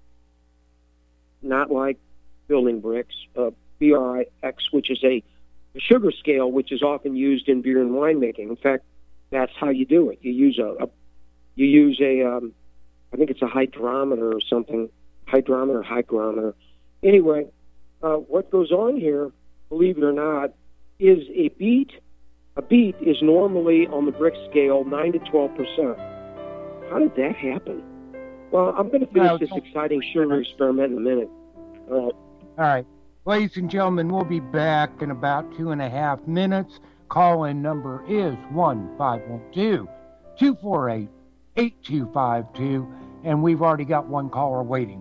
not like building bricks, uh, B R I X, which is a sugar scale, which is often used in beer and winemaking. In fact, that's how you do it. You use a, a you use a, um, I think it's a hydrometer or something, hydrometer, hygrometer. Anyway, uh, what goes on here, believe it or not, is a beet. A beet is normally on the brick scale nine to twelve percent. How did that happen? Well, I'm going to finish no, this exciting sugar experiment in a minute. All right.
All right. Ladies and gentlemen, we'll be back in about two and a half minutes. Call-in number is one five one two, two four eight, eight two five two, and we've already got one caller waiting.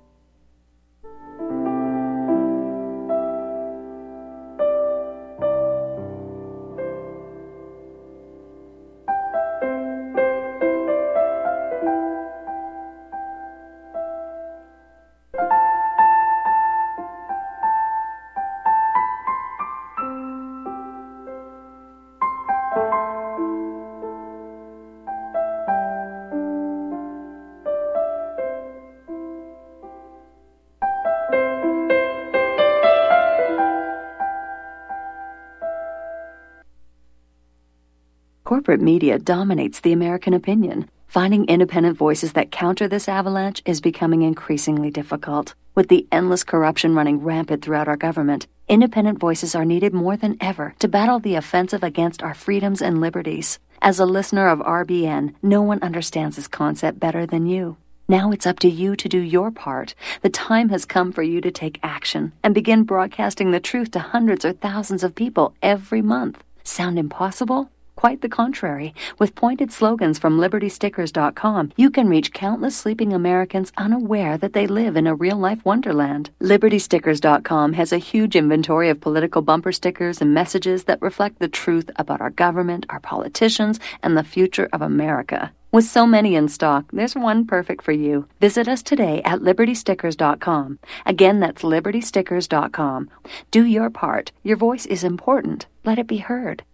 Corporate media dominates the American opinion. Finding independent voices that counter this avalanche is becoming increasingly difficult. With the endless corruption running rampant throughout our government, independent voices are needed more than ever to battle the offensive against our freedoms and liberties. As a listener of R B N, no one understands this concept better than you. Now it's up to you to do your part. The time has come for you to take action and begin broadcasting the truth to hundreds or thousands of people every month. Sound impossible? Quite the contrary. With pointed slogans from Liberty Stickers dot com, you can reach countless sleeping Americans unaware that they live in a real-life wonderland. Liberty Stickers dot com has a huge inventory of political bumper stickers and messages that reflect the truth about our government, our politicians, and the future of America. With so many in stock, there's one perfect for you. Visit us today at liberty stickers dot com. Again, that's liberty stickers dot com. Do your part. Your voice is important. Let it be heard.